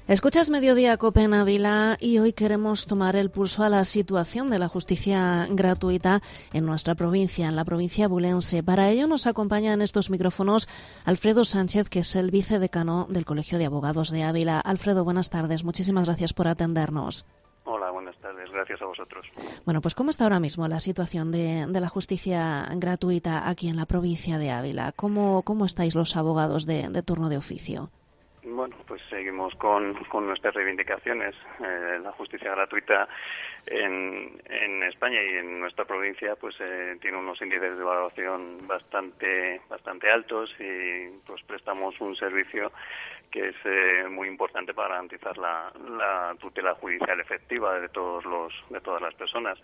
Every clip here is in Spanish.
Escuchas Mediodía Cope en Ávila y hoy queremos tomar el pulso a la situación de la justicia gratuita en nuestra provincia, en la provincia abulense. Para ello nos acompaña en estos micrófonos Alfredo Sánchez, que es el vicedecano del Colegio de Abogados de Ávila. Alfredo, buenas tardes. Muchísimas gracias por atendernos. Hola, buenas tardes. Gracias a vosotros. Bueno, pues ¿cómo está ahora mismo la situación de la justicia gratuita aquí en la provincia de Ávila? ¿Cómo estáis los abogados de turno de oficio? Bueno, pues seguimos con nuestras reivindicaciones. La justicia gratuita en España y en nuestra provincia pues tiene unos índices de valoración bastante altos y pues prestamos un servicio que es muy importante para garantizar la tutela judicial efectiva de todas las personas.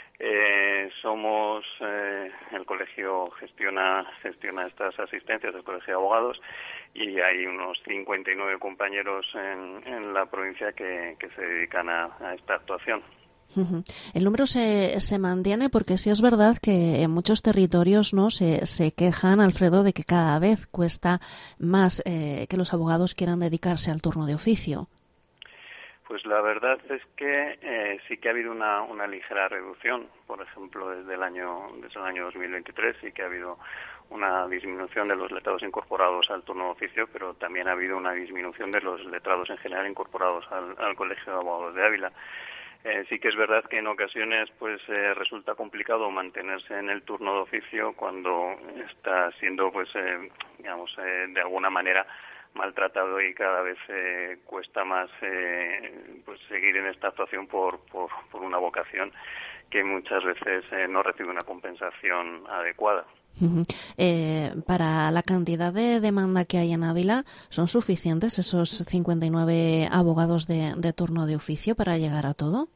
El colegio gestiona estas asistencias del Colegio de Abogados y hay unos 59 compañeros en la provincia que se dedican a esta actuación. El número se mantiene porque sí es verdad que en muchos territorios no se quejan, Alfredo, de que cada vez cuesta más que los abogados quieran dedicarse al turno de oficio. Pues la verdad es que sí que ha habido una ligera reducción. Por ejemplo, desde el año 2023 sí que ha habido una disminución de los letrados incorporados al turno de oficio, pero también ha habido una disminución de los letrados en general incorporados al Colegio de Abogados de Ávila. Sí que es verdad que en ocasiones pues resulta complicado mantenerse en el turno de oficio cuando está siendo de alguna manera maltratado y cada vez cuesta más pues seguir en esta actuación por una vocación que muchas veces no recibe una compensación adecuada. Para la cantidad de demanda que hay en Ávila, ¿son suficientes esos 59 abogados de turno de oficio para llegar a todo?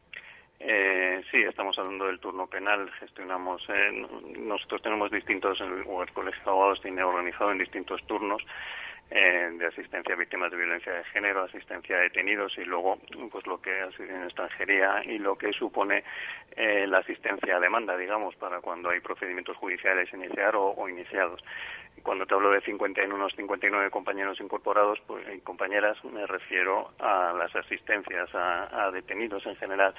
Sí, estamos hablando del turno penal. Gestionamos, nosotros tenemos distintos, el Colegio de Abogados tiene organizado en distintos turnos de asistencia a víctimas de violencia de género, asistencia a detenidos y luego pues lo que es en extranjería y lo que supone la asistencia a demanda, digamos, para cuando hay procedimientos judiciales a iniciar o iniciados. Y cuando te hablo de 59 compañeros incorporados y compañeras, me refiero a las asistencias a detenidos en general.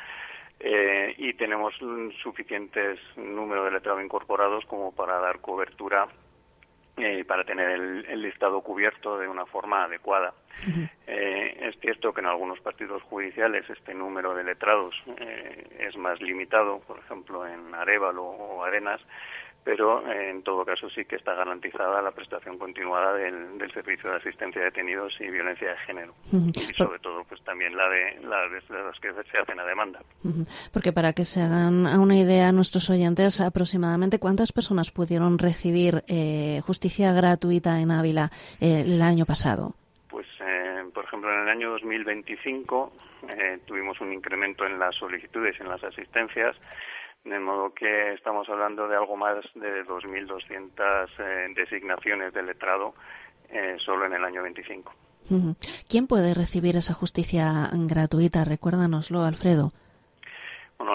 Y tenemos un suficientes número de letrados incorporados como para dar cobertura para tener el listado cubierto de una forma adecuada. Es cierto que en algunos partidos judiciales este número de letrados es más limitado, por ejemplo en Arévalo o Arenas, pero en todo caso sí que está garantizada la prestación continuada del servicio de asistencia a detenidos y violencia de género y sobre todo pues también la de las que se hacen a demanda. Porque para que se hagan una idea nuestros oyentes, aproximadamente ¿cuántas personas pudieron recibir justicia gratuita en Ávila el año pasado? Pues por ejemplo en el año 2025 tuvimos un incremento en las solicitudes y en las asistencias, de modo que estamos hablando de algo más de 2.200 designaciones de letrado solo en el año 25. ¿Quién puede recibir esa justicia gratuita? Recuérdanoslo, Alfredo. Bueno,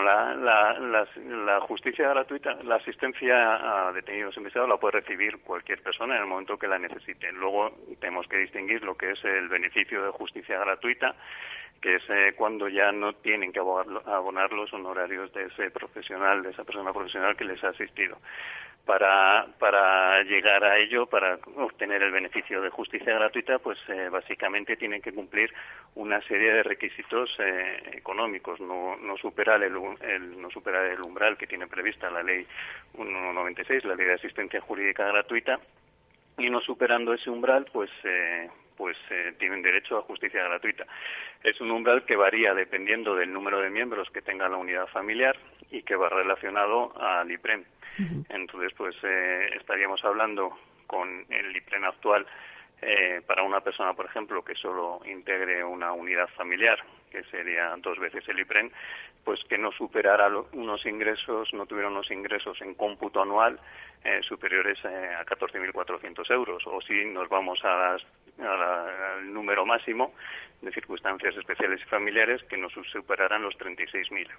la justicia gratuita, la asistencia a detenidos investigados la puede recibir cualquier persona en el momento que la necesite. Luego tenemos que distinguir lo que es el beneficio de justicia gratuita, que es cuando ya no tienen que abonar los honorarios de ese profesional, de esa persona profesional que les ha asistido. Para llegar a ello, para obtener el beneficio de justicia gratuita, pues básicamente tienen que cumplir una serie de requisitos económicos, no superar el umbral que tiene prevista la Ley 196, la Ley de Asistencia Jurídica Gratuita, y no superando ese umbral, pues tienen derecho a justicia gratuita. Es un umbral que varía dependiendo del número de miembros que tenga la unidad familiar y que va relacionado al IPREM. Entonces, pues estaríamos hablando con el IPREM actual para una persona, por ejemplo, que solo integre una unidad familiar, que sería 2 veces el IPREM, pues que no superara no tuviera unos ingresos en cómputo anual superiores a 14.400 euros, o si nos vamos al número máximo de circunstancias especiales y familiares que no superaran los 36.000 euros.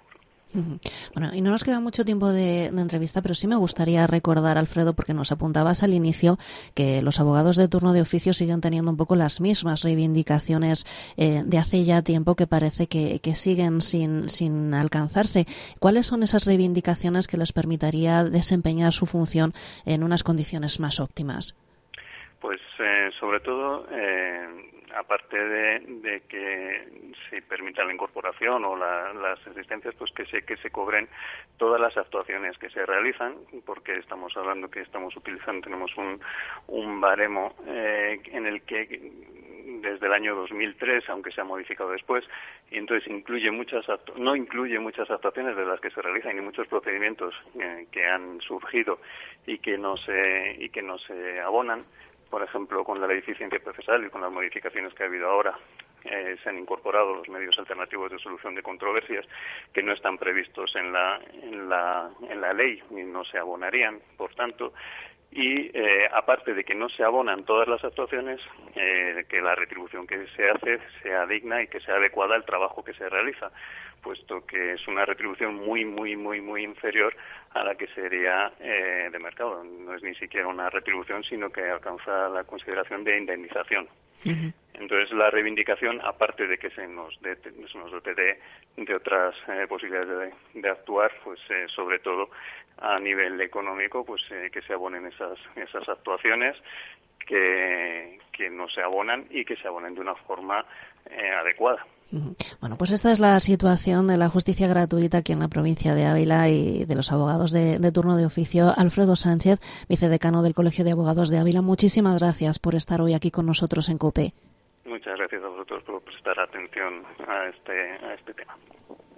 Bueno, y no nos queda mucho tiempo de entrevista, pero sí me gustaría recordar, Alfredo, porque nos apuntabas al inicio que los abogados de turno de oficio siguen teniendo un poco las mismas reivindicaciones de hace ya tiempo que parece que siguen sin alcanzarse. ¿Cuáles son esas reivindicaciones que les permitiría desempeñar su función en unas condiciones más óptimas? Pues sobre todo, aparte de que se permita la incorporación o las asistencias, pues que se cobren todas las actuaciones que se realizan, porque estamos hablando que tenemos un baremo en el que desde el año 2003, aunque se ha modificado después, y entonces no incluye muchas actuaciones de las que se realizan y muchos procedimientos que han surgido y que no se abonan. Por ejemplo, con la ley de eficiencia procesal y con las modificaciones que ha habido ahora, se han incorporado los medios alternativos de solución de controversias que no están previstos en la ley y no se abonarían, por tanto. Y aparte de que no se abonan todas las actuaciones, que la retribución que se hace sea digna y que sea adecuada al trabajo que se realiza, puesto que es una retribución muy inferior a la que sería de mercado. No es ni siquiera una retribución, sino que alcanza la consideración de indemnización. Uh-huh. Entonces, la reivindicación, aparte de que se nos dote de otras posibilidades de actuar, pues sobre todo a nivel económico, pues que se abonen esas actuaciones que no se abonan y que se abonen de una forma adecuada. Bueno, pues esta es la situación de la justicia gratuita aquí en la provincia de Ávila y de los abogados de turno de oficio. Alfredo Sánchez, vicedecano del Colegio de Abogados de Ávila, muchísimas gracias por estar hoy aquí con nosotros en COPE. Muchas gracias a vosotros por prestar atención a este tema.